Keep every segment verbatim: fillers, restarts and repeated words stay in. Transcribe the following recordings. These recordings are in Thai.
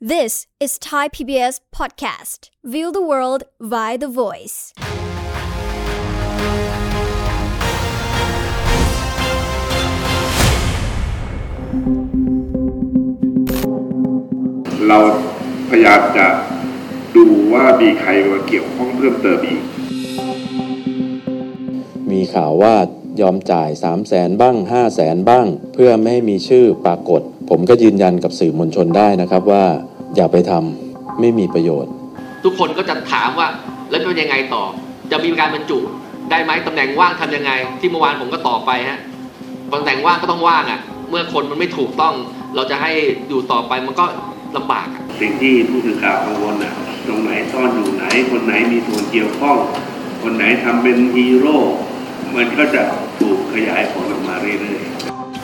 This is Thai พี บี เอส podcast. View the world via the voice. เราพยายามจะดูว่ามีใครมาเกี่ยวข้องเพิ่มเติมอีกมีข่าวว่ายอมจ่าย สามแสน บ้าง ห้าแสน บ้างเพื่อไม่ให้มีชื่อปรากฏผมก็ยืนยันกับสื่อมวลชนได้นะครับว่าอย่าไปทำไม่มีประโยชน์ทุกคนก็จะถามว่าแล้วเป็นยังไงต่อจะมีการบรรจุได้ไหมตำแหน่งว่างทำยังไงที่เมื่อวานผมก็ตอบไปฮะตำแหน่งว่างก็ต้องว่างอ่ะเมื่อคนมันไม่ถูกต้องเราจะให้อยู่ต่อไปมันก็ลำบากสิ่งที่ผู้สื่อข่าวกังวลน่ะตรงไหนซ่อนอยู่ไหนคนไหนมีส่วนเกี่ยวข้องคนไหนทำเป็นฮีโร่มันก็จะถูกขยายผลออกมาเรื่อยๆ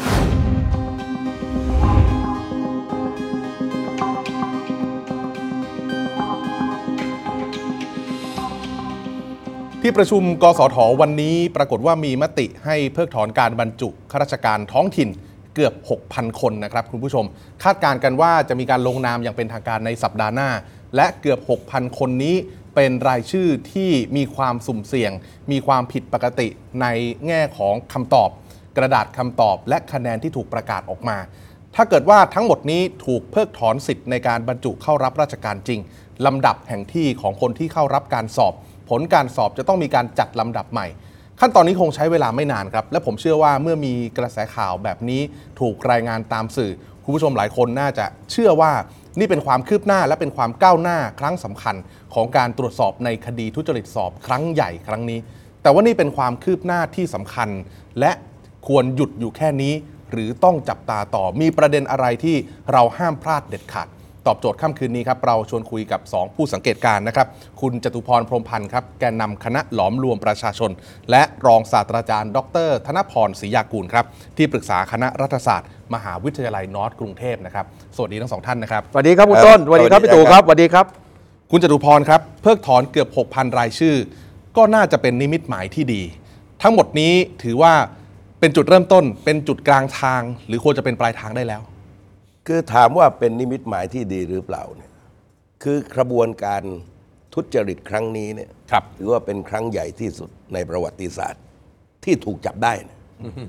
ที่ประชุมกสทวันนี้ปรากฏว่ามีมติให้เพิกถอนการบรรจุข้าราชการท้องถิ่นเกือบ หกพัน คนนะครับคุณผู้ชมคาดการณ์กันว่าจะมีการลงนามอย่างเป็นทางการในสัปดาห์หน้าและเกือบ หกพัน คนนี้เป็นรายชื่อที่มีความสุ่มเสี่ยงมีความผิดปกติในแง่ของคำตอบกระดาษคำตอบและคะแนนที่ถูกประกาศออกมาถ้าเกิดว่าทั้งหมดนี้ถูกเพิกถอนสิทธิ์ในการบรรจุเข้ารับราชการจริงลำดับแห่งที่ของคนที่เข้ารับการสอบผลการสอบจะต้องมีการจัดลำดับใหม่ขั้นตอนนี้คงใช้เวลาไม่นานครับและผมเชื่อว่าเมื่อมีกระแสข่าวแบบนี้ถูกรายงานตามสื่อคุณผู้ชมหลายคนน่าจะเชื่อว่านี่เป็นความคืบหน้าและเป็นความก้าวหน้าครั้งสำคัญของการตรวจสอบในคดีทุจริตสอบครั้งใหญ่ครั้งนี้แต่ว่านี่เป็นความคืบหน้าที่สำคัญและควรหยุดอยู่แค่นี้หรือต้องจับตาต่อมีประเด็นอะไรที่เราห้ามพลาดเด็ดขาดตอบโจทย์ค่ำคืนนี้ครับเราชวนคุยกับสองผู้สังเกตการณ์นะครับคุณจตุพรพรหมพันธ์ครับแกนนำคณะหลอมรวมประชาชนและรองศาสตราจารย์ดรธนพรศรียากูลครับที่ปรึกษาคณะรัฐศาสตร์มหาวิทยาลัยนอร์ทกรุงเทพนะครับสวัสดีทั้งสองท่านนะครับสวัสดีครับคุณต้นสวัสดีครับพี่ตู่ครับสวัสดีครับคุณจตุพรครับเพิกถอนเกือบ หกพัน รายชื่อก็น่าจะเป็นนิมิตหมายที่ดีทั้งหมดนี้ถือว่าเป็นจุดเริ่มต้นเป็นจุดกลางทางหรือควรจะเป็นปลายทางได้แล้วคือถามว่าเป็นนิมิตหมายที่ดีหรือเปล่าเนี่ยคือกระบวนการทุจริตครั้งนี้เนี่ยถือว่าเป็นครั้งใหญ่ที่สุดในประวัติศาสตร์ที่ถูกจับได้นะ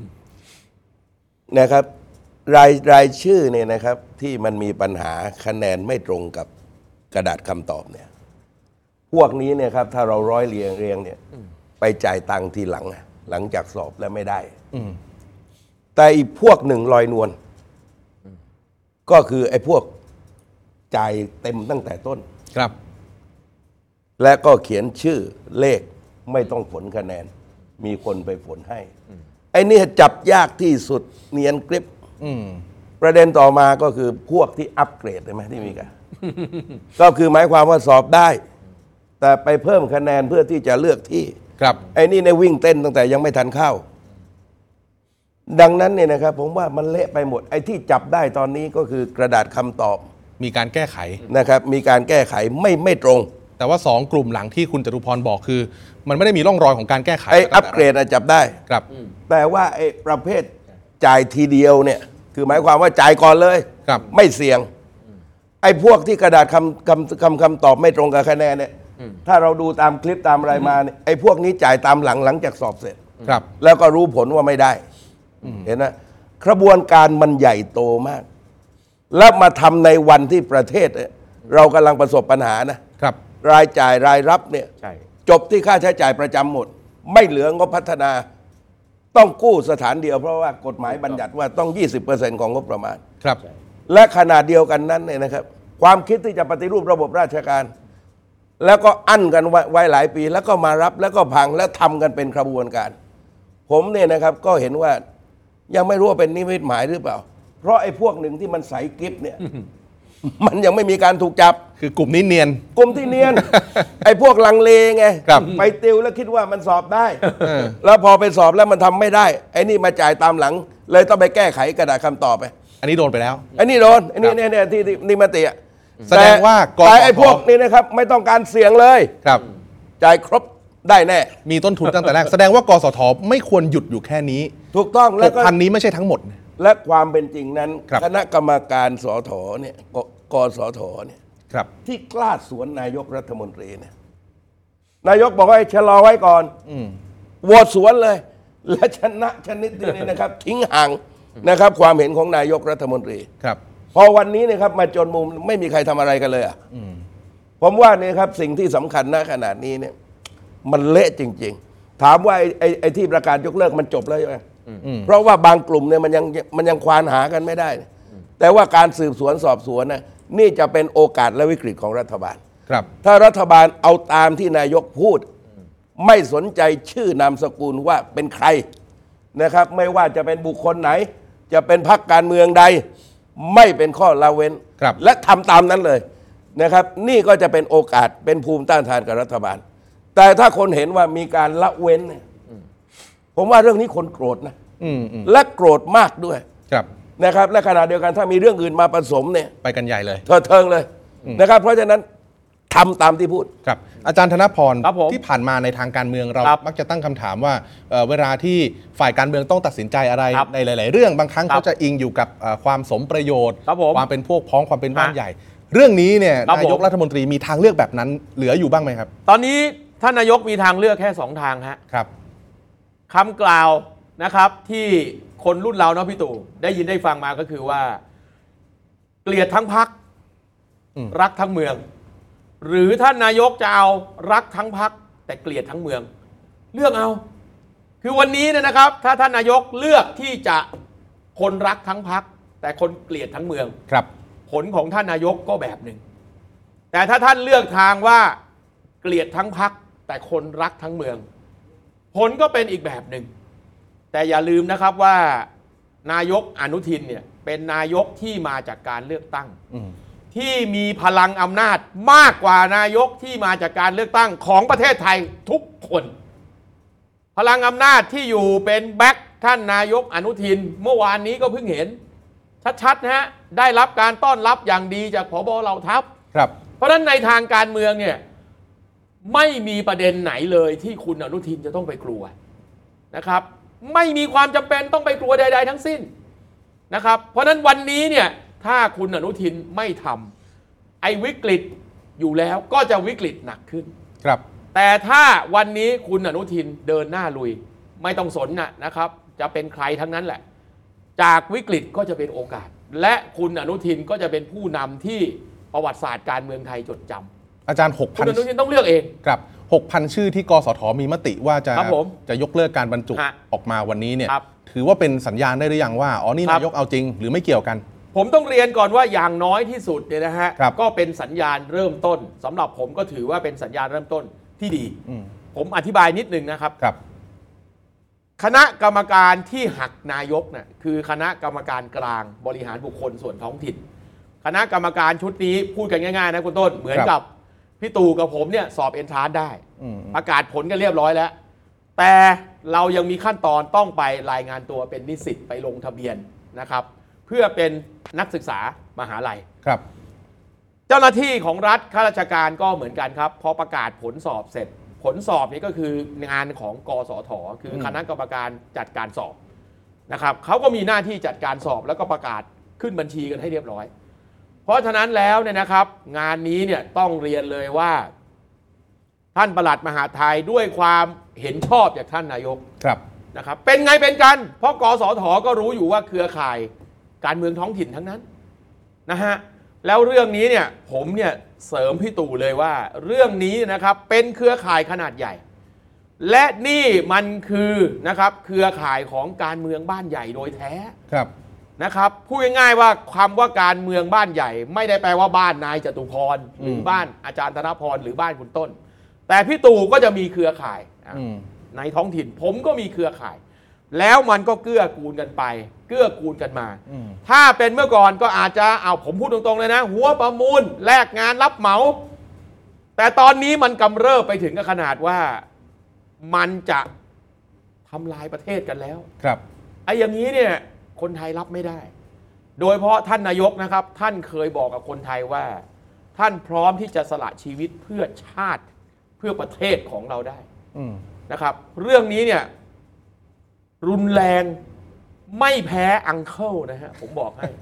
นะครับรายรายชื่อเนี่ยนะครับที่มันมีปัญหาคะแนนไม่ตรงกับกระดาษคำตอบเนี่ยพวกนี้เนี่ยครับถ้าเราร้อยเรียงเรียงเนี่ยไปจ่ายตังค์ทีหลังหลังจากสอบแล้วไม่ได้แต่อีกพวกหนึ่งลอยนวลก็คือไอ้พวกจ่ายเต็มตั้งแต่ต้นครับและก็เขียนชื่อเลขไม่ต้องผลคะแนนมีคนไปผลให้ไอ้นี่จับยากที่สุดเนียนกริบประเด็นต่อมาก็คือพวกที่อัปเกรดใช่ไหมที่มีกัน ก็คือหมายความว่าสอบได้แต่ไปเพิ่มคะแนนเพื่อที่จะเลือกที่ครับไอ้นี่ในวิ่งเต้นตั้งแต่ยังไม่ทันเข้าดังนั้นเนี่ยนะครับผมว่ามันเละไปหมดไอ้ที่จับได้ตอนนี้ก็คือกระดาษคำตอบมีการแก้ไขนะครับมีการแก้ไขไม่ไม่ตรงแต่ว่าสองกลุ่มหลังที่คุณจตุพรบอกคือมันไม่ได้มีร่องรอยของการแก้ไขไอ้อัปเกรดจับได้ครับแต่ว่าไอ้ประเภทจ่ายทีเดียวเนี่ยคือหมายความว่าจ่ายก่อนเลยไม่เสี่ยงไอ้พวกที่กระดาษคำคำคำคำตอบไม่ตรงกับคะแนนเนี่ยถ้าเราดูตามคลิปตามอะไรมาเนี่ยไอ้พวกนี้จ่ายตามหลังหลังจากสอบเสร็จครับแล้วก็รู้ผลว่าไม่ได้เห็นไหมกระบวนการมันใหญ่โตมากแล้วมาทำในวันที่ประเทศเรากำลังประสบปัญหานะครับรายจ่ายรายรับเนี่ยจบที่ค่าใช้จ่ายประจำหมดไม่เหลืองบพัฒนาต้องกู้สถานเดียวเพราะว่ากฎหมายบัญญัติว่าต้อง ยี่สิบเปอร์เซ็นต์ ของงบประมาณครับและขนาดเดียวกันนั้นเนี่ยนะครับความคิดที่จะปฏิรูประบบราชการแล้วก็อั้นกันไว้หลายปีแล้วก็มารับแล้วก็พังแล้วทำกันเป็นกระบวนการผมเนี่ยนะครับก็เห็นว่ายังไม่รู้ว่าเป็นนิมิตหมายหรือเปล่าเพราะไอ้พวกหนึ่งที่มันใส่กิ๊บเนี่ยมันยังไม่มีการถูกจับคือกลุ่มนี้เนียนกลุ่มที่เนียน ไอ้พวกลังเลไงไปติวแล้วคิดว่ามันสอบได้แล้วพอไปสอบแล้วมันทำไม่ได้ไอ้นี่มาจ่ายตามหลังเลยต้องไปแก้ไขกระดาษคำตอบไปอันนี้โดนไปแล้วอันนี้โดนอันนี้เนี่ยที่นิมติแสดงว่าแต่ไอ้พวกนี้นะครับไม่ต้องการเสี่ยงเลยครับจ่ายครบได้แน่มีต้นทุนตั้งแต่แรกแสดงว่ากสทไม่ควรหยุดอยู่แค่นี้ถูกต้องแล้วก็พันนี้ไม่ใช่ทั้งหมดและความเป็นจริงนั้นคณะกรรมการสทเนี่ยกสทเนี่ยครับที่กล้าสวนนายกรัฐมนตรีเนี่ยนายกบอกว่าให้ชะลอไว้ก่อนอืมโหวตสวนเลย และชนะชนิดเดียวนี้นะครับ ทิ้งห่างนะครับ ความเห็นของนายกรัฐมนตรีครับพอวันนี้นะครับมาจนมุมไม่มีใครทำอะไรกันเลยอ่ะผมว่าเนี่ยครับสิ่งที่สำคัญณขนาดนี้เนี่ยมันเละจริง ๆ ถามว่าไอ้ไอ้ไอ้ที่ประกาศยกเลิกมันจบแล้วใช่ไหมเพราะว่าบางกลุ่มเนี่ยมันยังมันยังควานหากันไม่ได้ แต่ว่าการสืบสวนสอบสวนนะนี่จะเป็นโอกาสและวิกฤตของรัฐบาลครับถ้ารัฐบาลเอาตามที่นายกพูด ไม่สนใจชื่อนามสกุลว่าเป็นใครนะครับ ไม่ว่าจะเป็นบุคคลไหน จะเป็นพรรคการเมืองใด ไม่เป็นข้อละเว้นครับและทำตามนั้นเลยนะครับ นี่ก็จะเป็นโอกาสเป็นภูมิต้านทานกับรัฐบาล แต่ถ้าคนเห็นว่ามีการละเว้นเนี่ยผมว่าเรื่องนี้คนโกรธนะอืมอืมและโกรธมากด้วยครับนะครับ และขณะเดียวกันถ้ามีเรื่องอื่นมาผสมเนี่ยไปกันใหญ่เลยเถิดเทิงเลยนะครับ เพราะฉะนั้นทำตามที่พูดครับ อาจารย์ธนพรครับผมที่ผ่านมาในทางการเมืองเราครับมักจะตั้งคำถามว่าเอ่อเวลาที่ฝ่ายการเมืองต้องตัดสินใจอะไรครับในหลาย ๆ เรื่องบางครั้งครับเขาจะอิงอยู่กับเอ่อความสมประโยชน์ครับผมความเป็นพวกพ้องความเป็นบ้านฮะใหญ่ เรื่องนี้เนี่ยครับนายกผมรัฐมนตรีมีทางเลือกแบบนั้นเหลืออยู่บ้างไหมครับตอนนี้ท่านนายกมีทางเลือกแค่สองทางฮะครับคำกล่าวนะครับที่คนรุ่นเราเนาะพี่ตู่ได้ยินได้ฟังมาก็คือว่า เกลียดทั้งพักอืมรักทั้งเมือง หรือท่านนายกจะเอารักทั้งพักแต่เกลียดทั้งเมือง เลือกเอา คือวันนี้เนี่ยนะครับ ถ้าท่านนายกเลือกที่จะคนรักทั้งพักแต่คนเกลียดทั้งเมืองครับผลของท่านนายกก็แบบหนึ่งแต่ถ้าท่านเลือกทางว่าเกลียดทั้งพักแต่คนรักทั้งเมือง ผลก็เป็นอีกแบบหนึ่งแต่อย่าลืมนะครับว่านายกอนุทินเนี่ยเป็นนายกที่มาจากการเลือกตั้งอืมที่มีพลังอำนาจมากกว่านายกที่มาจากการเลือกตั้งของประเทศไทยทุกคน พลังอำนาจที่อยู่เป็นแบ็คท่านนายกอนุทินเมื่อวานนี้ก็เพิ่งเห็น ชัดๆนะฮะได้รับการต้อนรับอย่างดีจากผบ.เหล่าทัพครับเพราะฉะนั้นในทางการเมืองเนี่ยไม่มีประเด็นไหนเลยที่คุณอนุทินจะต้องไปกลัวนะครับ ไม่มีความจำเป็นต้องไปกลัวใดๆทั้งสิ้นนะครับ เพราะฉะนั้นวันนี้เนี่ยถ้าคุณอนุทินไม่ทำไอ้วิกฤตอยู่แล้วก็จะวิกฤตหนักขึ้นครับแต่ถ้าวันนี้คุณอนุทินเดินหน้าลุยไม่ต้องสนนะนะครับ จะเป็นใครทั้งนั้นแหละ จากวิกฤตก็จะเป็นโอกาส และคุณอนุทินก็จะเป็นผู้นำที่ประวัติศาสตร์การเมืองไทยจดจำอาจารย์หกคุพันณอนุทินต้องเลือกเองครับหกพันชื่อที่กสทมีมติว่าจะครับผมจะยกเลิกการบรรจุฮะออกมาวันนี้เนี่ยครับถือว่าเป็นสัญญาณได้หรือยังว่าอ๋อนี่ครับนายกเอาจริงหรือไม่เกี่ยวกันผมต้องเรียนก่อนว่าอย่างน้อยที่สุดเนี่ยนะฮะครับก็เป็นสัญญาณเริ่มต้นสำหรับผมก็ถือว่าเป็นสัญญาณเริ่มต้นที่ดีอืมผมอธิบายนิดนึงนะครับครับคณะกรรมการที่หักนายกน่ะคือคณะกรรมการกลางบริหารบุคคลส่วนท้องถิ่น คณะกรรมการชุดนี้พูดกันง่ายๆนะคุณต้นเหมือนครับกับพี่ตู่กับผมเนี่ยสอบเอนทรานซ์ได้อืมประกาศผลกันเรียบร้อยแล้ว แต่เรายังมีขั้นตอนต้องไปรายงานตัวเป็นนิสิตไปลงทะเบียนนะครับ เพื่อเป็นนักศึกษามหาลัยครับเจ้าหน้าที่ของรัฐข้าราชการก็เหมือนกันครับพอประกาศผลสอบเสร็จ ผลสอบนี้ก็คืองานของกสทคือคณะกรรมการจัดการสอบนะครับเขาก็มีหน้าที่จัดการสอบแล้วก็ประกาศขึ้นบัญชีกันให้เรียบร้อย เพราะฉะนั้นแล้วเนี่ยนะครับ งานนี้เนี่ยต้องเรียนเลยว่า ท่านปลัดมหาดไทยด้วยความเห็นชอบจากท่านนายกครับนะครับเป็นไงเป็นกัน เพราะกสทก็รู้อยู่ว่าเครือข่ายการเมืองท้องถิ่นทั้งนั้นนะฮะแล้วเรื่องนี้เนี่ยผมเนี่ยเสริมพี่ตู่เลยว่า เรื่องนี้นะครับเป็นเครือข่ายขนาดใหญ่ และนี่มันคือนะครับเครือข่ายของการเมืองบ้านใหญ่โดยแท้ครับนะครับพูดง่ายๆว่าคำว่าการเมืองบ้านใหญ่ ไม่ได้แปลว่าบ้านนายจตุพรหรือบ้านอาจารย์ธนพรหรือบ้านคุณต้น แต่พี่ตู่ก็จะมีเครือข่ายอืมในท้องถิ่นผมก็มีเครือข่าย แล้วมันก็เกื้อกูลกันไป เกื้อกูลกันมาอืมถ้าเป็นเมื่อก่อนก็อาจจะเอาผมพูดตรงๆเลยนะ หัวประมูลแลกงานรับเหมา แต่ตอนนี้มันกำเริบไปถึงกับขนาดว่ามันจะทำลายประเทศกันแล้วครับไอ้อย่างนี้เนี่ยคนไทยรับไม่ได้ โดยเฉพาะท่านนายกนะครับ ท่านเคยบอกกับคนไทยว่า ท่านพร้อมที่จะสละชีวิตเพื่อชาติเพื่อประเทศของเราได้อืมนะครับ เรื่องนี้เนี่ยรุนแรงไม่แพ้อังเคิลนะฮะผมบอกให้ จ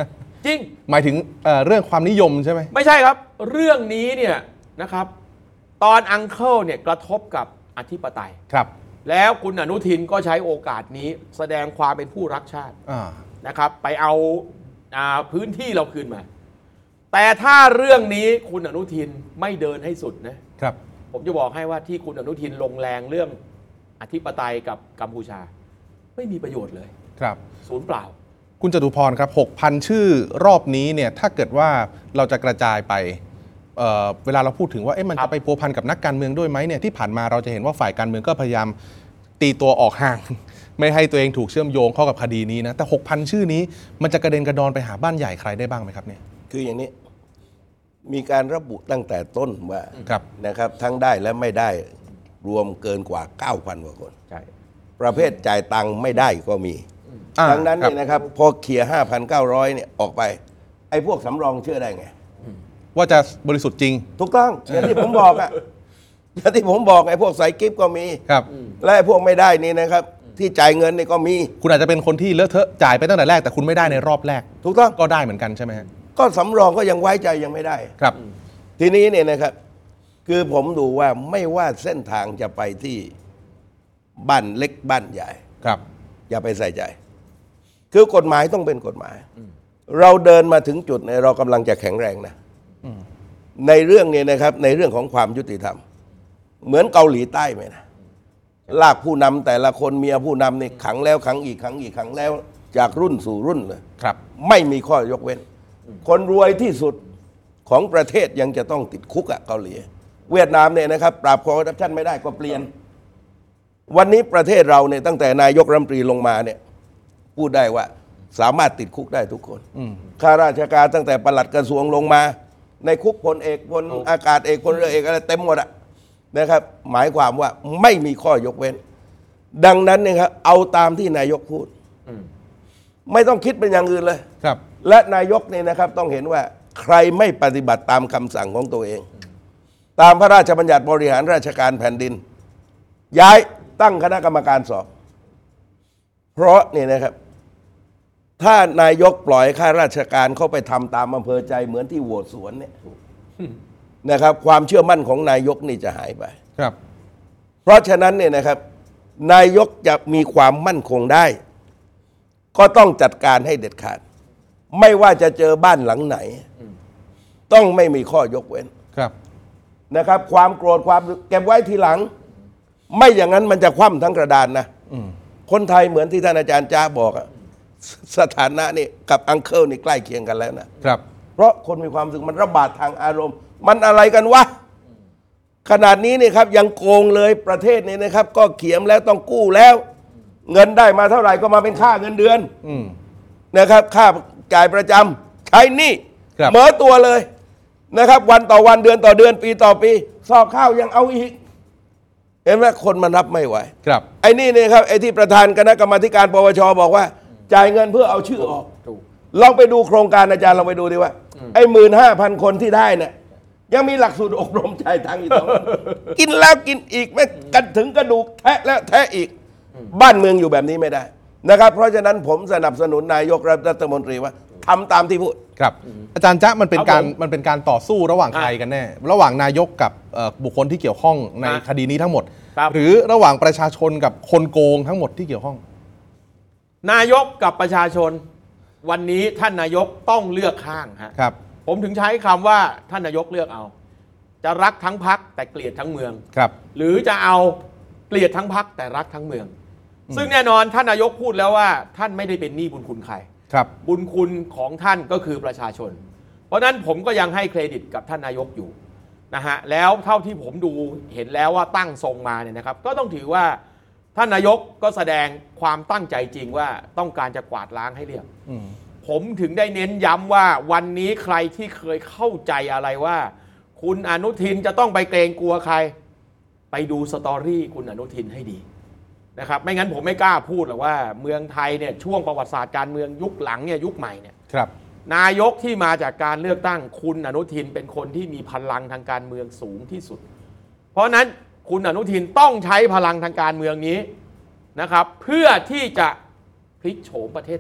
จริงหมายถึง เอ่อ เรื่องความนิยมใช่ไหมไม่ใช่ครับเรื่องนี้เนี่ยนะครับตอนอังเคิลเนี่ยกระทบกับอธิปไตยครับแล้วคุณอนุทินก็ใช้โอกาสนี้แสดงความเป็นผู้รักชาตินะครับไปเอาพื้นที่เราคืนมาแต่ถ้าเรื่องนี้คุณอนุทินไม่เดินให้สุดนะครับผมจะบอกให้ว่าที่คุณอนุทินลงแรงเรื่องอธิปไตยกับกัมพูชาไม่มีประโยชน์เลยครับศูนย์เปล่าคุณจตุพรครับ หกพัน ชื่อรอบนี้เนี่ยถ้าเกิดว่าเราจะกระจายไป เ, เวลาเราพูดถึงว่าเอ๊ะมันจะไปพัวพันกับนักการเมืองด้วยไหมเนี่ยที่ผ่านมาเราจะเห็นว่าฝ่ายการเมืองก็พยายามตีตัวออกห่าง ไม่ให้ตัวเองถูกเชื่อมโยงเข้ากับคดีนี้นะแต่ หกพัน ชื่อนี้มันจะกระเด็นกระดอนไปหาบ้านใหญ่ใครได้บ้างไหมครับเนี่ยคืออย่างนี้มีการระบุตั้งแต่ต้นว่านะครับทั้งได้และไม่ได้รวมเกินกว่า เก้าพัน กว่าคนใช่ประเภทจ่ายตังค์ไม่ได้ก็มีดังนั้นเนี่ยนะครับพอเคลียร์ ห้าพันเก้าร้อย เนี่ยออกไปไอ้พวกสำรองเชื่อได้ไงว่าจะบริสุทธิ์จริงถูกต้องอย่างที่ผมบอกอ่ะอย่างที่ผมบอกไอ้พวกใส่กิ๊บก็มีครับและไอ้พวกไม่ได้นี่นะครับที่จ่ายเงินนี่ก็มีคุณอาจจะเป็นคนที่เลอะเทอะจ่ายไปตั้งแต่แรกแต่คุณไม่ได้ในรอบแรกถูกต้องก็ได้เหมือนกันใช่ไหมก็สำรองก็ยังไว้ใจยังไม่ได้ครับทีนี้เนี่ยนะครับคือผมดูว่าไม่ว่าเส้นทางจะไปที่บ้านเล็กบ้านใหญ่ครับอย่าไปใส่ใจคือกฎหมายต้องเป็นกฎหมายเราเดินมาถึงจุดเนี่ยเรากำลังจะแข็งแรงนะในเรื่องนี้นะครับในเรื่องของความยุติธรรมเหมือนเกาหลีใต้ไหมนะลากผู้นำแต่ละคนเมียผู้นำนี่ขังแล้วขังอีกขังอีกขังแล้วจากรุ่นสู่รุ่นเลยครับไม่มีข้อยกเว้นคนรวยที่สุดของประเทศยังจะต้องติดคุกอะเกาหลีเวียดนามเนี่ยนะครับปราบคอร์รัปชันไม่ได้ก็เปลี่ยนวันนี้ประเทศเราเนี่ยตั้งแต่นายกรัฐมนตรีลงมาเนี่ยพูดได้ว่าสามารถติดคุกได้ทุกคนข้าราชการตั้งแต่ปลัดกระทรวงลงมาในคุกพลเอกพลอากาศเอกพลเรือเอกอะไรเต็มหมดอะนะครับหมายความว่าไม่มีข้อยกเว้นดังนั้นเนี่ยครับเอาตามที่นายกพูดไม่ต้องคิดเป็นอย่างอื่นเลยครับและนายกเนี่ยนะครับต้องเห็นว่าใครไม่ปฏิบัติตามคำสั่งของตัวเองตามพระราชบัญญัติบริหารราชการแผ่นดินย้ายตั้งคณะกรรมการสอบเพราะเนี่ยนะครับถ้านายกปล่อยข้าราชการเข้าไปทำตามอำเภอใจเหมือนที่โหวตสวนเนี่ยนะครับความเชื่อมั่นของนายกนี่จะหายไปครับเพราะฉะนั้นเนี่ยนะครับนายกจะมีความมั่นคงได้ก็ต้องจัดการให้เด็ดขาดไม่ว่าจะเจอบ้านหลังไหนต้องไม่มีข้อยกเว้นครับนะครับความโกรธความเก็บไว้ทีหลังไม่อย่างนั้นมันจะคว่ำทั้งกระดานนะคนไทยเหมือนที่ท่านอาจารย์จ้าบอกอะสถานะนี่กับอังเคิลนี่ใกล้เคียงกันแล้วนะครับเพราะคนมีความรู้สึกมันระบาดทางอารมณ์มันอะไรกันวะขนาดนี้นี่ครับยังโกงเลยประเทศนี้นะครับก็เขียมแล้วต้องกู้แล้วเงินได้มาเท่าไหร่ก็มาเป็นค่าเงินเดือนนะครับค่าจ่ายประจำใช้หนี้เหมือตัวเลยนะครับวันต่อวันเดือนต่อเดือนปีต่อปีสอบข้าวยังเอาอีกเห็นไหมคนมันรับไม่ไหวครับไอ้นี่เนี่ยครับไอ้ที่ประธานคณะกรรมาธิการปปชบอกว่าจ่ายเงินเพื่อเอาชื่อออกลองไปดูโครงการอาจารย์ลองไปดูดิว่าไอ้หมื่นห้าพันคนที่ได้เนี่ยยังมีหลักสูตรอบรมจ่ายตังค์อีกต้องกินแล้วกินอีกไม่กันถึงกระดูกแทะแล้วแทะอีกบ้านเมืองอยู่แบบนี้ไม่ได้นะครับเพราะฉะนั้นผมสนับสนุนนายกรัฐมนตรีว่าทำตามที่พูดครับอาจารย์จ๊ะมันเป็นการมันเป็นการต่อสู้ระหว่างใครกันแน่ระหว่างนายกกับบุคคลที่เกี่ยวข้องในคดีนี้ทั้งหมดหรือระหว่างประชาชนกับคนโกงทั้งหมดที่เกี่ยวข้องนายกกับประชาชนวันนี้ท่านนายกต้องเลือกข้างฮะครับผมถึงใช้คำว่าท่านนายกเลือกเอาจะรักทั้งพรรคแต่เกลียดทั้งเมืองครับหรือจะเอาเกลียดทั้งพรรคแต่รักทั้งเมืองซึ่งแน่นอนท่านนายกพูดแล้วว่าท่านไม่ได้เป็นหนี้บุญคุณใครครับบุญคุณของท่านก็คือประชาชนเพราะนั้นผมก็ยังให้เครดิตกับท่านนายกอยู่นะฮะแล้วเท่าที่ผมดูเห็นแล้วว่าตั้งทรงมาเนี่ยนะครับก็ต้องถือว่าท่านนายกก็แสดงความตั้งใจจริงว่าต้องการจะกวาดล้างให้เรียบผมถึงได้เน้นย้ำว่าวันนี้ใครที่เคยเข้าใจอะไรว่าคุณอนุทินจะต้องไปเกรงกลัวใครไปดูสตอรี่คุณอนุทินให้ดีนะครับไม่งั้นผมไม่กล้าพูดหรอกว่าเมืองไทยเนี่ยช่วงประวัติศาสตร์การเมืองยุคหลังเนี่ยยุคใหม่เนี่ยครับนายกที่มาจากการเลือกตั้งคุณอนุทินเป็นคนที่มีพลังทางการเมืองสูงที่สุดเพราะนั้นคุณอนุทินต้องใช้พลังทางการเมืองนี้นะครับเพื่อที่จะพลิกโฉมประเทศไทย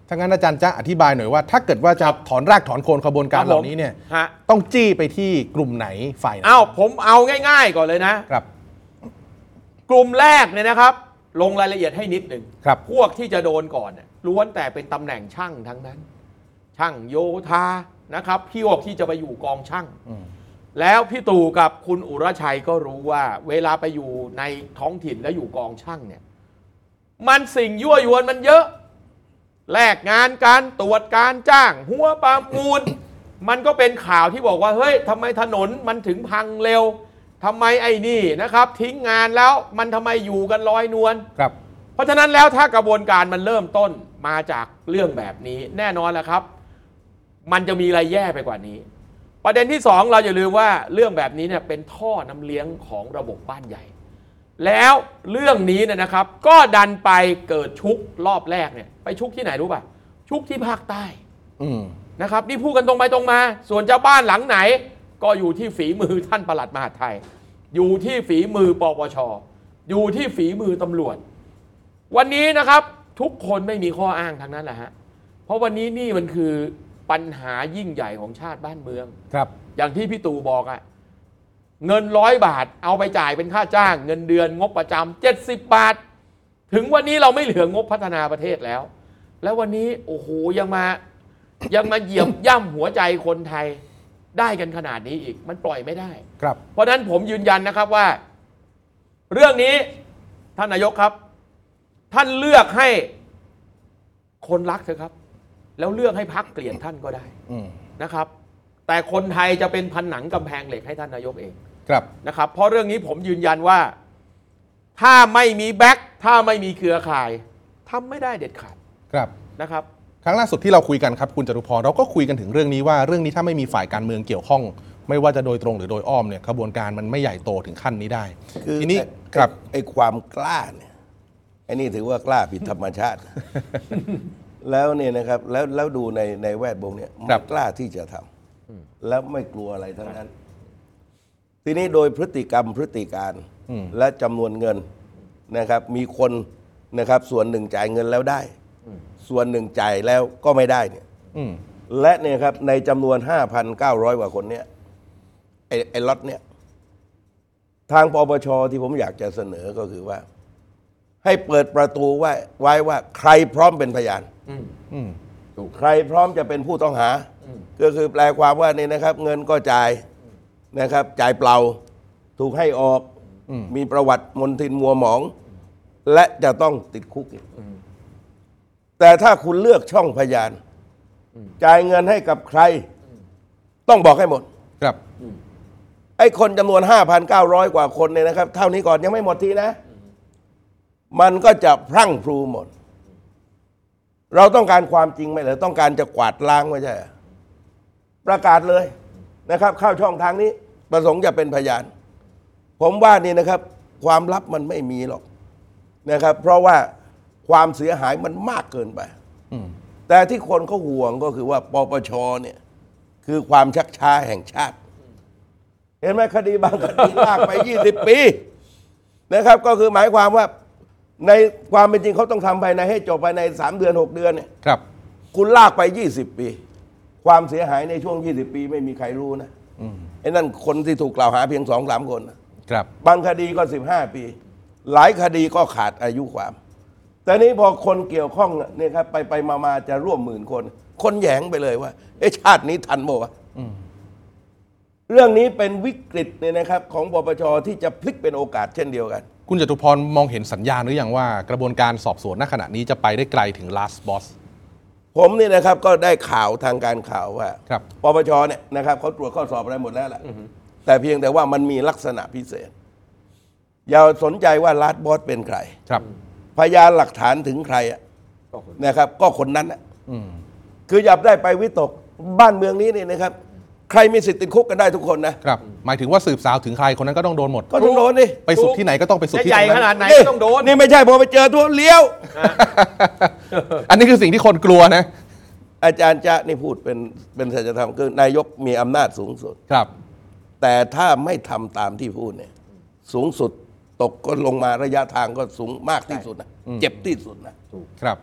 ถ้างั้นอาจารย์จะอธิบายหน่อยว่าถ้าเกิดว่าจะถอนรากถอนโคนขบวนการเหล่านี้เนี่ยต้องจี้ไปที่กลุ่มไหนฝ่ายไหนอ้าวผมเอาง่ายๆก่อนเลยนะครับกลุ่มแรกเนี่ยนะครับลงรายละเอียดให้นิดหนึ่งครับพวกที่จะโดนก่อนล้วนแต่เป็นตำแหน่งช่างทั้งนั้นช่างโยธานะครับพี่พวกที่จะไปอยู่กองช่างแล้วพี่ตู่กับคุณอุรชัยก็รู้ว่าเวลาไปอยู่ในท้องถิ่นแล้วอยู่กองช่างเนี่ยมันสิ่งยั่วยวนมันเยอะแลกงานการตรวจการจ้างหัวประมูลมันก็เป็นข่าวที่บอกว่าเฮ้ยทำไมถนนมันถึงพังเร็วทำไมไอ้นี่นะครับทิ้งงานแล้วมันทำไมอยู่กันลอยนวลครับเพราะฉะนั้นแล้วถ้ากระบวนการมันเริ่มต้นมาจากเรื่องแบบนี้แน่นอนแหละครับมันจะมีอะไรแย่ไปกว่านี้ประเด็นที่สองเราอย่าลืมว่าเรื่องแบบนี้เนี่ยเป็นท่อน้ำเลี้ยงของระบบบ้านใหญ่แล้วเรื่องนี้เนี่ยนะครับก็ดันไปเกิดชุกรอบแรกเนี่ยไปชุกที่ไหนรู้ป่ะชุกที่ภาคใต้นะครับนี่พูดกันตรงไปตรงมาส่วนเจ้าบ้านหลังไหนก็อยู่ที่ฝีมือท่านปลัดมหาดไทยอยู่ที่ฝีมือปปช.อยู่ที่ฝีมือตำรวจวันนี้นะครับทุกคนไม่มีข้ออ้างทั้งนั้นแหละฮะเพราะวันนี้นี่มันคือปัญหายิ่งใหญ่ของชาติบ้านเมืองครับอย่างที่พี่ตู่บอกอะเงินร้อยบาทเอาไปจ่ายเป็นค่าจ้างเงินเดือนงบประจำเจ็ดสิบบาทถึงวันนี้เราไม่เหลืองบพัฒนาประเทศแล้วแล้ววันนี้โอ้โหยังมายังมาเหยียบย่ำหัวใจคนไทยได้กันขนาดนี้อีกมันปล่อยไม่ได้ครับเพราะฉะนั้นผมยืนยันนะครับว่าเรื่องนี้ท่านนายกครับท่านเลือกให้คนรักเถอะครับแล้วเลือกให้พรรคเกลียดท่านก็ได้นะครับแต่คนไทยจะเป็นผนังกำแพงเหล็กให้ท่านนายกเองครับนะครับเพราะเรื่องนี้ผมยืนยันว่าถ้าไม่มีแบ็คถ้าไม่มีเครือข่ายทำไม่ได้เด็ดขาดครับนะครับครั้งล่าสุดที่เราคุยกันครับคุณจตุพรเราก็คุยกันถึงเรื่องนี้ว่าเรื่องนี้ถ้าไม่มีฝ่ายการเมืองเกี่ยวข้องไม่ว่าจะโดยตรงหรือโดยอ้อมเนี่ยขบวนการมันไม่ใหญ่โตถึงขั้นนี้ได้ทีนี้ครับไอ้ความกล้าเนี่ยไอ้นี่ถือว่ากล้าผิดธรรมชาติแล้วเนี่ยนะครับแล้วแล้วดูในในแวดวงเนี่ยมันกล้าที่จะทำแล้วไม่กลัวอะไรทั้งนั้นทีนี้โดยพฤติกรรมพฤติการและจำนวนเงินนะครับมีคนนะครับส่วนหนึ่งจ่ายเงินแล้วได้ส่วนหนึ่งจ่ายแล้วก็ไม่ได้เนี่ยและเนี่ยครับในจำนวน ห้าพันเก้าร้อย กว่าคนเนี่ยไอ้ไอ้ล็อตเนี่ยทางปปช.ที่ผมอยากจะเสนอก็คือว่าให้เปิดประตูไว้ไว้ว่าใครพร้อมเป็นพยานใครพร้อมจะเป็นผู้ต้องหาก็คือแปลความว่านี่นะครับเงินก็จ่ายนะครับจ่ายเปล่าถูกให้ออกมีประวัติมนทินมัวหมองและจะต้องติดคุกอีกแต่ถ้าคุณเลือกช่องพยานจ่ายเงินให้กับใครต้องบอกให้หมดครับไอ้คนจำนวน ห้าพันเก้าร้อย กว่าคนเนี่ยนะครับเท่านี้ก่อนยังไม่หมดทีนะมันก็จะพรั่งพรูหมดเราต้องการความจริงไหมเหรอต้องการจะกวาดล้างไม่ใช่ประกาศเลยนะครับเข้าช่องทางนี้ประสงค์จะเป็นพยานผมว่านี่นะครับความลับมันไม่มีหรอกนะครับเพราะว่าความเสียหายมันมากเกินไปแต่ที่คนเขาห่วงก็คือว่าปปช.เนี่ยคือความชักช้าแห่งชาติเห็นไหมคดีบางคดีลากไปยี่สิบปีนะครับก็คือหมายความว่าในความเป็นจริงเขาต้องทำภายในให้จบภายในสามเดือนหกเดือนเนี่ยครับคุณลากไปยี่สิบปีความเสียหายในช่วงยี่สิบปีไม่มีใครรู้นะไอ้นั่นคนที่ถูกกล่าวหาเพียง สองสาม คนนะครับบางคดีก็สิบห้าปีหลายคดีก็ขาดอายุความแต่นี้พอคนเกี่ยวข้องเนี่ยครับไปไปมาๆจะร่วมหมื่นคนคนแหยงไปเลยว่าเอ๊ะชาตินี้ทันบ่วะเรื่องนี้เป็นวิกฤตเนี่ยนะครับของปปช.ที่จะพลิกเป็นโอกาสเช่นเดียวกันคุณจตุพรมองเห็นสัญญาณหรือยังว่ากระบวนการสอบสวนณขณะนี้จะไปได้ไกลถึง last boss ผมนี่นะครับก็ได้ข่าวทางการข่าวว่าปปช.เนี่ยนะครับเขาตรวจข้อสอบอะไรหมดแล้วแหละแต่เพียงแต่ว่ามันมีลักษณะพิเศษอย่าสนใจว่า last boss เป็นใครครับพยานหลักฐานถึงใครนะครับก็คนนั้นนะคืออย่าได้ไปวิตกบ้านเมืองนี้นี่นะครับใครมีสิทธิ์ติดคุกกันได้ทุกคนนะครับหมายถึงว่าสืบสาวถึงใครคนนั้นก็ต้องโดนหมดก็ต้องโดนดิไปสุดที่ไหนก็ต้องไปสุดที่ใหญ่ขนาดไหนก็ต้องโดนนี่ไม่ใช่พอไปเจอทั่วเลี้ยวอันนี้คือสิ่งที่คนกลัวนะอาจารย์จ๊ะนี่พูดเป็นเป็นสัจธรรมคือนายกมีอำนาจสูงสุดครับแต่ถ้าไม่ทำตามที่พูดเนี่ยสูงสุดตกก็ลงมาระยะทางก็สูงมากที่สุดนะเจ็บที่สุดนะครับ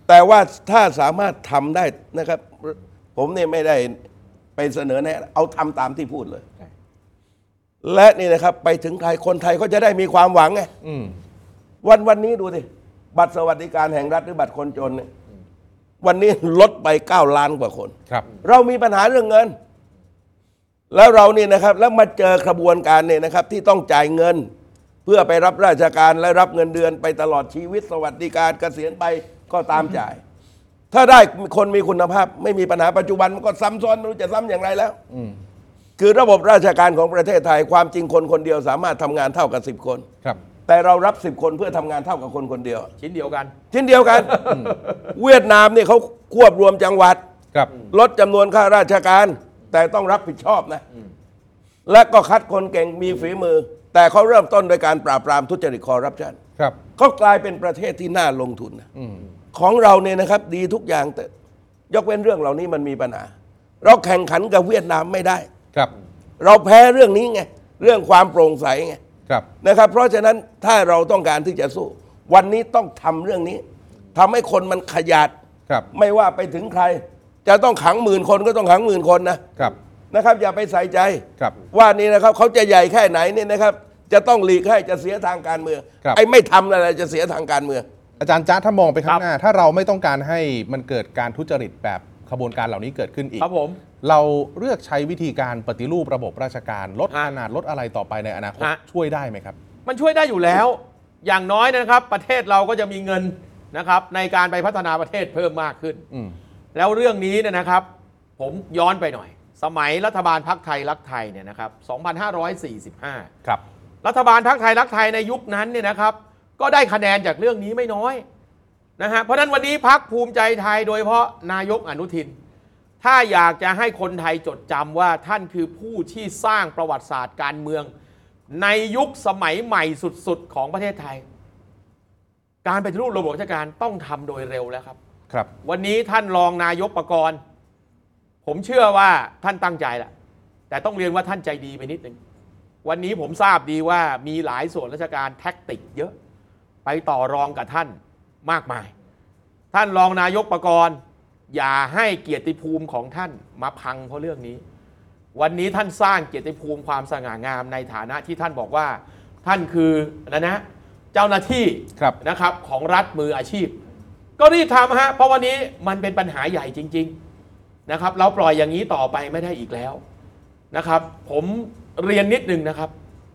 แต่ว่าถ้าสามารถทำได้นะครับผมเนี่ยไม่ได้ไปเสนอแนะเอาทำตามที่พูดเลยและนี่นะครับไปถึงใครคนไทยก็จะได้มีความหวังไงวันวันนี้ดูสิบัตรสวัสดิการแห่งรัฐหรือบัตรคนจนเนี่ยวันนี้ลดไปเก้าล้านกว่าคนครับเรามีปัญหาเรื่องเงินแล้วเรานี่นะครับแล้วมาเจอกระบวนการเนี่ยนะครับที่ต้องจ่ายเงินเพื่อไปรับราชการและรับเงินเดือนไปตลอดชีวิตสวัสดิการเกษียณไปก็ตามจ่ายถ้าได้คนมีคุณภาพไม่มีปัญหาปัจจุบันมันก็ซ้ำซ้อนไม่รู้จะซ้ำอย่างไรแล้วคือระบบราชการของประเทศไทยความจริงคนคนเดียวสามารถทำงานเท่ากับสิบคนครับแต่เรารับสิบคนเพื่อทำงานเท่ากับคนคนเดียวชิ้นเดียวกันชิ้นเดียวกันเวียดนามนี่เขาควบรวมจังหวัดลดจำนวนข้าราชการแต่ต้องรับผิดชอบนะและก็คัดคนเก่งมีฝีมือแต่เขาเริ่มต้นโดยการปราบปรามทุจริตคอร์รัปชันเขากลายเป็นประเทศที่น่าลงทุนนะของเราเนี่ยนะครับดีทุกอย่างแต่ยกเว้นเรื่องเหล่านี้มันมีปัญหาเราแข่งขันกับเวียดนามไม่ได้ครับเราแพ้เรื่องนี้ไงเรื่องความโปร่งใสไงนะครับเพราะฉะนั้นถ้าเราต้องการที่จะสู้วันนี้ต้องทำเรื่องนี้ทำให้คนมันขยันไม่ว่าไปถึงใครจะต้องขังหมื่นคนก็ต้องขังหมื่นคนนะครับนะครับอย่าไปใส่ใจว่านี่นะครับเขาจะใหญ่แค่ไหนเนี่ยนะครับจะต้องหลีกให้จะเสียทางการเมืองไอ้ไม่ทำอะไรจะเสียทางการเมืองอาจารย์จ๊ะถ้ามองไปข้างหน้าถ้าเราไม่ต้องการให้มันเกิดการทุจริตแบบขบวนการเหล่านี้เกิดขึ้นอีกครับผมเราเลือกใช้วิธีการปฏิรูประบบราชการลดขนาดลดอะไรต่อไปในอนาคตช่วยได้ไหมครับมันช่วยได้อยู่แล้วอย่างน้อยนะครับประเทศเราก็จะมีเงินนะครับในการไปพัฒนาประเทศเพิ่มมากขึ้นแล้วเรื่องนี้เนี่ยนะครับผมย้อนไปหน่อยสมัยรัฐบาลพรรคไทยรักไทยเนี่ยนะครับสองพันห้าร้อยสี่สิบห้าครับรัฐบาลพรรคไทยรักไทยในยุคนั้นเนี่ยนะครับก็ได้คะแนนจากเรื่องนี้ไม่น้อยนะฮะเพราะฉะนั้นวันนี้พรรคภูมิใจไทยโดยเฉพาะนายกอนุทินถ้าอยากจะให้คนไทยจดจำว่าท่านคือผู้ที่สร้างประวัติศาสตร์การเมืองในยุคสมัยใหม่สุดๆของประเทศไทยการปฏิรูประบบราชการต้องทำโดยเร็วแล้วครับครับวันนี้ท่านรองนายกปกรณ์ผมเชื่อว่าท่านตั้งใจแหละแต่ต้องเรียนว่าท่านใจดีไปนิดนึงวันนี้ผมทราบดีว่ามีหลายส่วนราชการแท็กติกเยอะไปต่อรองกับท่านมากมายท่านรองนายกปกรณ์อย่าให้เกียรติภูมิของท่านมาพังเพราะเรื่องนี้วันนี้ท่านสร้างเกียรติภูมิความสง่างามในฐานะที่ท่านบอกว่าท่านคือนะนะเจ้าหน้าที่นะครับของรัฐมืออาชีพก็รีบทำฮะเพราะวันนี้มันเป็นปัญหาใหญ่จริงๆนะครับเราปล่อยอย่างนี้ต่อไปไม่ได้อีกแล้วนะครับผมเรียนนิดนึงนะครับ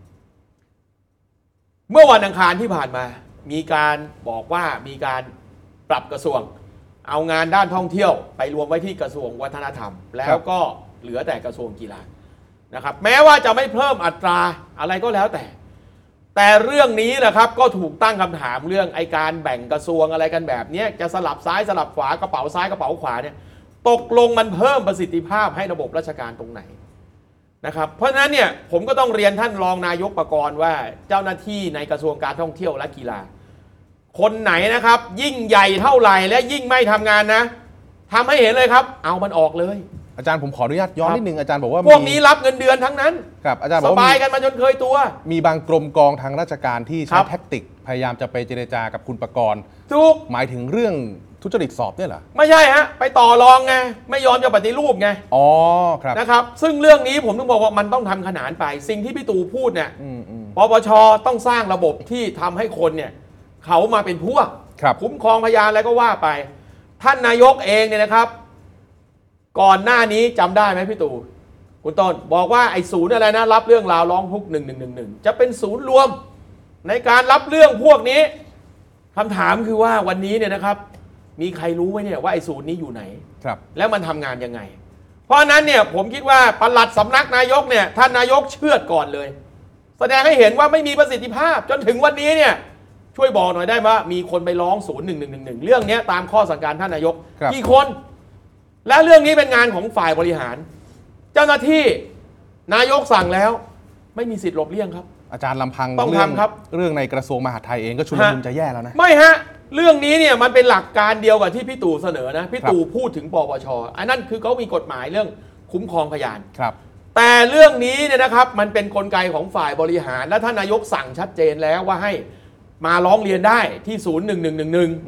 เมื่อวันอังคารที่ผ่านมามีการบอกว่ามีการปรับกระทรวงเอางานด้านท่องเที่ยวไปรวมไว้ที่กระทรวงวัฒนธรรมแล้วก็เหลือแต่กระทรวงกีฬานะครับแม้ว่าจะไม่เพิ่มอัตราอะไรก็แล้วแต่แต่เรื่องนี้นะครับก็ถูกตั้งคำถามเรื่องไอการแบ่งกระทรวงอะไรกันแบบนี้จะสลับซ้ายสลับขวากระเป๋าซ้ายกระเป๋าขวาเนี่ยตกลงมันเพิ่มประสิทธิภาพให้ระบบราชการตรงไหนนะครับเพราะฉะนั้นเนี่ยผมก็ต้องเรียนท่านรองนายกปกรณ์ว่าเจ้าหน้าที่ในกระทรวงการท่องเที่ยวและกีฬาคนไหนนะครับยิ่งใหญ่เท่าไหร่และยิ่งไม่ทำงานนะทำให้เห็นเลยครับเอามันออกเลยอาจารย์ผมขออนุญาตย้อนนิดนึงอาจารย์บอกว่าพวกนี้รับเงินเดือนทั้งนั้นครับอาจารย์สบายกันมาจนเคยตัวมีบางกรมกองทางราชการที่ใช้แท็กติกพยายามจะไปเจรจากับคุณปกรณ์ถูกหมายถึงเรื่องทุจริตสอบเนี่ยเหรอไม่ใช่ฮะไปต่อรองไงไม่ยอมจะปฏิรูปไงอ๋อครับนะครับซึ่งเรื่องนี้ผมต้องบอกว่ามันต้องทำขนานไปสิ่งที่พี่ตู่พูดเนี่ยปปชต้องสร้างระบบที่ทำให้คนเนี่ยเขามาเป็นพวกคุ้มครองพยานอะไรก็ว่าไปท่านนายกเองเนี่ยนะครับก่อนหน้านี้จำได้ไหมพี่ตู่คุณต้นบอกว่าไอ้ศูนย์อะไรนะรับเรื่องราวร้องทุกข์หนึ่งหนึ่งหนึ่งหนึ่งจะเป็นศูนย์รวมในการรับเรื่องพวกนี้คำถามคือว่าวันนี้เนี่ยนะครับมีใครรู้ไหมเนี่ยว่าไอ้ศูนย์นี้อยู่ไหนครับแล้วมันทำงานยังไงเพราะนั้นเนี่ยผมคิดว่าปลัดสำนักนายกเนี่ยท่านนายกเชือดก่อนเลยแสดงให้เห็นว่าไม่มีประสิทธิภาพจนถึงวันนี้เนี่ยช่วยบอกหน่อยได้ไหมมีคนไปร้องศูนย์หนึ่งหนึ่งหนึ่งหนึ่งเรื่องนี้ตามข้อสั่งการท่านนายกกี่คนและเรื่องนี้เป็นงานของฝ่ายบริหารเจ้าหน้าที่นายกสั่งแล้วไม่มีสิทธิ์หลบเลี่ยงครับอาจารย์ลำพังต้องทำครับเรื่องในกระทรวงมหาดไทยเองก็ชุลมุนจะแย่แล้วนะไม่ฮะเรื่องนี้เนี่ยมันเป็นหลักการเดียวกับที่พี่ตู่เสนอนะพี่ตู่พูดถึงปปช.อันนั้นคือเขามีกฎหมายเรื่องคุ้มครองพยานครับแต่เรื่องนี้เนี่ยนะครับมันเป็นกลไกของฝ่ายบริหารและท่านนายกสั่งชัดเจนแล้วว่าให้มาร้องเรียนได้ที่ศูนย์หนึ่งหนึ่งหนึ่งหนึ่ง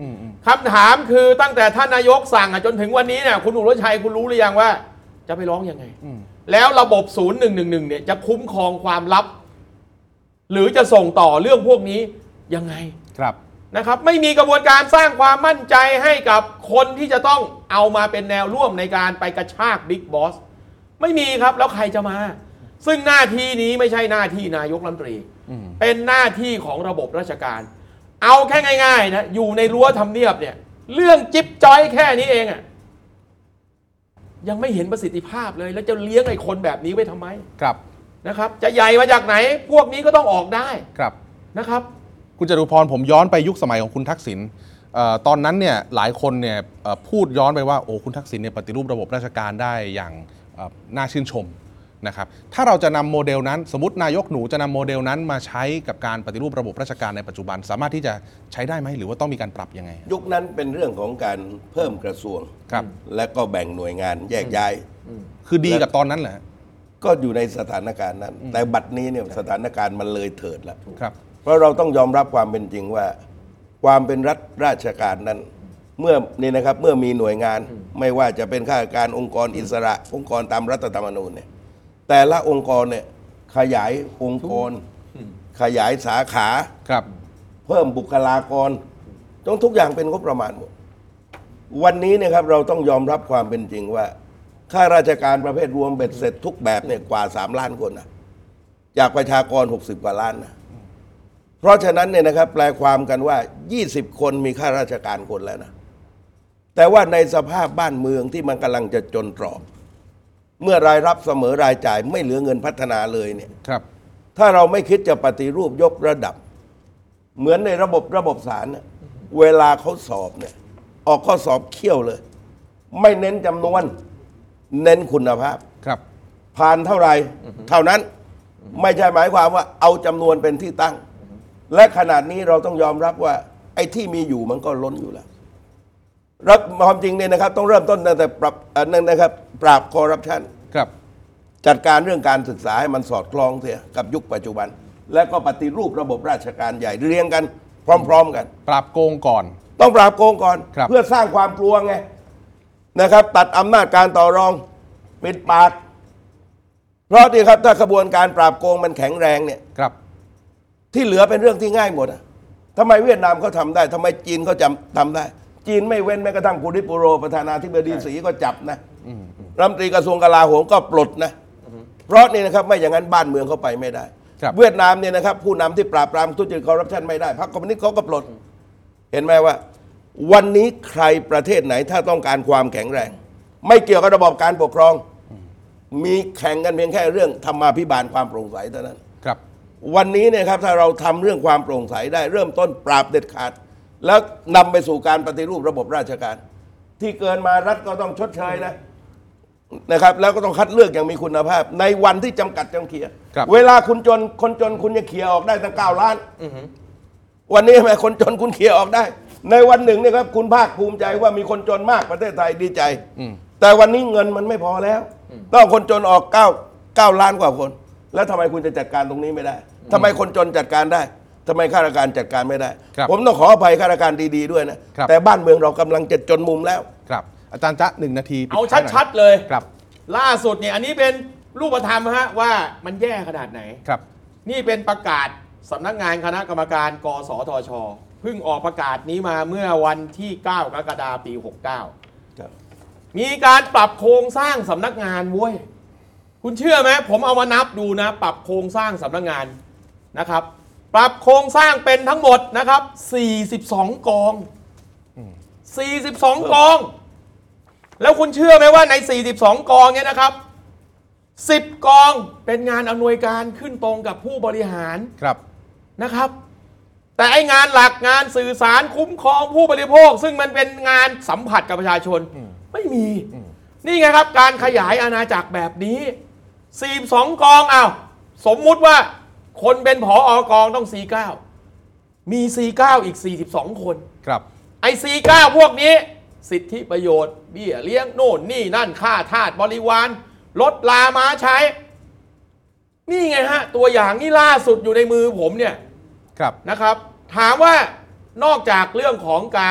คำถามคือตั้งแต่ท่านนายกสั่งจนถึงวันนี้เนี่ยคุณอุรชัยคุณรู้หรือยังว่าจะไปร้องยังไงแล้วระบบศูนย์หนึ่งหนึ่งหนึ่งเนี่ยจะคุ้มครองความลับหรือจะส่งต่อเรื่องพวกนี้ยังไงครับนะครับไม่มีกระบวนการสร้างความมั่นใจให้กับคนที่จะต้องเอามาเป็นแนวร่วมในการไปกระชากบิ๊กบอสไม่มีครับแล้วใครจะมาซึ่งหน้าที่นี้ไม่ใช่หน้าที่นายกรัฐมนตรีเป็นหน้าที่ของระบบราชการเอาแค่ง่ายๆนะอยู่ในรั้วทำเนียบเนี่ยเรื่องจิ๊บจ้อยแค่นี้เองอ่ะยังไม่เห็นประสิทธิภาพเลยแล้วจะเลี้ยงไอ้คนแบบนี้ไว้ทำไมครับนะครับจะใหญ่มาจากไหนพวกนี้ก็ต้องออกได้ครับนะครับคุณจตุพรผมย้อนไปยุคสมัยของคุณทักษิณตอนนั้นเนี่ยหลายคนเนี่ยพูดย้อนไปว่าโอ้คุณทักษิณเนี่ยปฏิรูประบบราชการได้อย่างน่าชื่นชมนะครับถ้าเราจะนำโมเดลนั้นสมมตินายกหนูจะนำโมเดลนั้นมาใช้กับการปฏิรูประบบราชการในปัจจุบันสามารถที่จะใช้ได้ไหมหรือว่าต้องมีการปรับยังไงยุคนั้นเป็นเรื่องของการเพิ่มกระทรวงครับและก็แบ่งหน่วยงานแยกย้ายคือดีกับตอนนั้นแหละก็อยู่ในสถานการณ์นั้นแต่บัดนี้เนี่ยสถานการณ์มันเลยเถิดแล้วครับเพราะเราต้องยอมรับความเป็นจริงว่าความเป็นรัฐราชการนั้นเมื่อนี่นะครับเมื่อมีหน่วยงานไม่ว่าจะเป็นข้าราชการองค์กรอิสระองค์กรตามรัฐธรรมนูญเนี่ยแต่ละองค์กรเนี่ยขยายองค์กรขยายสาขาครับเพิ่มบุคลากรต้องทุกอย่างเป็นงบประมาณหมดวันนี้เนี่ยครับเราต้องยอมรับความเป็นจริงว่าข้าราชการประเภทรวมเบ็ดเสร็จทุกแบบเนี่ยกว่าสามล้านคนนะจากประชากรหกสิบกว่าล้านนะเพราะฉะนั้นเนี่ยนะครับแปลความกันว่ายี่สิบคนมีข้าราชการคนแล้วนะแต่ว่าในสภาพบ้านเมืองที่มันกำลังจะจนตรอกเมื่อรายรับเสมอรายจ่ายไม่เหลือเงินพัฒนาเลยเนี่ยครับถ้าเราไม่คิดจะปฏิรูปยกระดับเหมือนในระบบระบบศาลเนี่ยเวลาเขาสอบเนี่ยออกข้อสอบเขี้ยวเลยไม่เน้นจำนวนเน้นคุณภาพครับผ่านเท่าไหร่เท่านั้นไม่ใช่หมายความว่าเอาจำนวนเป็นที่ตั้งและขนาดนี้เราต้องยอมรับว่าไอ้ที่มีอยู่มันก็ล้นอยู่แล้วรับความจริงเนี่ยนะครับต้องเริ่มต้นตั้งแต่ปรับนั่นนะครับปราบคอร์รัปชันครับจัดการเรื่องการศึกษาให้มันสอดคล้องเสียกับยุคปัจจุบันและก็ปฏิรูประบบราชการใหญ่เรียงกันพร้อมๆกันปราบโกงก่อนต้องปราบโกงก่อนเพื่อสร้างความกลัวไงนะครับตัดอำนาจการต่อรองปิดปากเพราะที่ครับถ้ากระบวนการปราบโกงมันแข็งแรงเนี่ยครับที่เหลือเป็นเรื่องที่ง่ายหมดอ่ะทำไมเวียดนามเขาทำได้ทำไมจีนเขาจำทำได้จีนไม่เว้นแม้กระทั่งภูริปุโรประธานาธิบดีศรีก็จับนะรัฐมนตรีกระทรวงกลาโหมก็ปลดนะเพราะนี่นะครับไม่อย่างนั้นบ้านเมืองเขาไปไม่ได้เวียดนามเนี่ยนะครับผู้นำที่ปราบปรามทุจริตคอร์รัปชันไม่ได้พรรคคอมมิวนิสต์เขาก็ปลดเห็นไหมว่าวันนี้ใครประเทศไหนถ้าต้องการความแข็งแรงไม่เกี่ยวกับระบบการปกครองมีแข่งกันเพียงแค่เรื่องธรรมาภิบาลความโปร่งใสเท่านั้นครับวันนี้เนี่ยครับถ้าเราทำเรื่องความโปร่งใสได้เริ่มต้นปราบเด็ดขาดแล้วนำไปสู่การปฏิรูประบบราชการที่เกินมารัฐก็ต้องชดเชยนะนะครับแล้วก็ต้องคัดเลือกอย่างมีคุณภาพในวันที่จำกัดจำเขียเวลาคุณจนคนจนคุณจะเขียออกได้ตั้งเก้าล้านวันนี้ทำไมคนจนคุณเขียออกได้ในวันหนึ่งเนี่ยครับคุณภาคภูมิใจว่ามีคนจนมากประเทศไทยดีใจแต่วันนี้เงินมันไม่พอแล้วต้องคนจนออกเก้าเก้าล้านกว่าคนแล้วทำไมคุณจะจัดการตรงนี้ไม่ได้ทำไมคนจนจัดการได้ทำไมข้าราชการจัดการไม่ได้ผมต้องขออภัยข้าราชการดีๆด้วยนะแต่บ้านเมืองเรากำลังจะจนมุมแล้วครับอาจารย์จ๊ะหนึ่งนาทีเอาชัดๆเลยครับล่าสุดเนี่ยอันนี้เป็นรูปธรรมฮะว่ามันแย่ขนาดไหนครับนี่เป็นประกาศสำนักงานคณะกรรมการกสทช.เพิ่งออกประกาศนี้มาเมื่อวันที่เก้ากรกฎาคมปีหกสิบเก้ามีการปรับโครงสร้างสำนักงานเว้ยคุณเชื่อไหมผมเอามานับดูนะปรับโครงสร้างสำนักงานนะครับปรับโครงสร้างเป็นทั้งหมดนะครับสี่สิบสองกองสี่สิบสองกองแล้วคุณเชื่อไหมว่าในสี่สิบสองกองเนี่ยนะครับสิบกองเป็นงานอำนวยการขึ้นตรงกับผู้บริหารครับนะครับแต่ไอ้งานหลักงานสื่อสารคุ้มครองผู้บริโภคซึ่งมันเป็นงานสัมผัสกับประชาชนไม่มีนี่ไงครับการขยายอาณาจักรแบบนี้สี่สิบสองกองอ้าวสมมุติว่าคนเป็นผอ.กองต้องสี่สิบเก้ามีสี่สิบเก้าอีกสี่สิบสองคนครับไอ้สี่สิบเก้าพวกนี้สิทธิประโยชน์เบี้ยเลี้ยงโน่นนี่นั่นค่าทาสบริวารลดลาม้าใช้นี่ไงฮะตัวอย่างนี่ล่าสุดอยู่ในมือผมเนี่ยครับนะครับถามว่านอกจากเรื่องของการ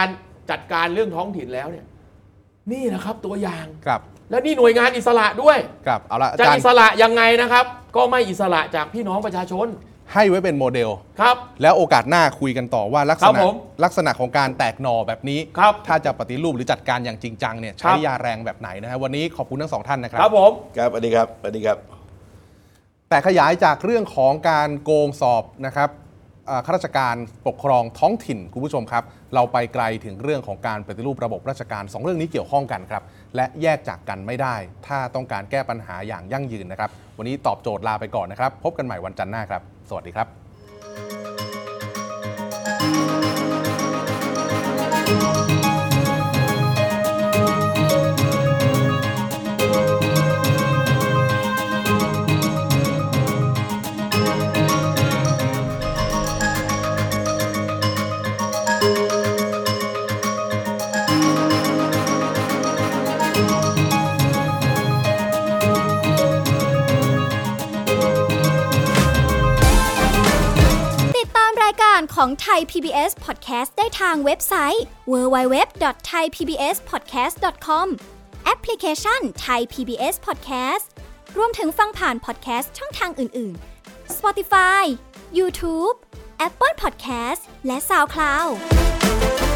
จัดการเรื่องท้องถิ่นแล้วเนี่ยนี่นะครับตัวอย่างครับและนี่หน่วยงานอิสระด้วยครับเอาละอาจะจารอิย์สระยังไงนะครับ ก็ไม่อิสระจากพี่น้องประชาชนให้ไว้เป็นโมเดลครับแล้วโอกาสหน้าคุยกันต่อว่าลักษครัณะบผมลักษณะของการแตกหน่อแบบนี้ครับถ้าจะปฏิรูปหรือจัดการอย่างจริงจังเนี่ยใช้ครับยาแรงแบบไหนนะฮะวันนี้ขอบคุณทั้งสองท่านนะครับครับผมครับสวัสดีครับสวัสดีครับแต่ขยายจากเรื่องของการโกงสอบนะครับอ่าข้าราชการปกครองท้องถิ่นคุณผู้ชมครับ เราไปไกลถึงเรื่องของการปฏิรูประบบราชการสองเรื่องนี้เกี่ยวข้องกันครับและแยกจากกันไม่ได้ ถ้าต้องการแก้ปัญหาอย่างยั่งยืนนะครับวันนี้ตอบโจทย์ลาไปก่อนนะครับพบกันใหม่วันจันทร์หน้าครับสวัสดีครับรายการของไทย พี บี เอส Podcast ได้ทางเว็บไซต์ ดับเบิลยู ดับเบิลยู ดับเบิลยู ดอท ไทย พี บี เอส พอดแคสต์ ดอท คอม แอปพลิเคชัน Thai พี บี เอส Podcast รวมถึงฟังผ่าน podcast ช่องทางอื่น ๆ Spotify YouTube Apple Podcast และ SoundCloud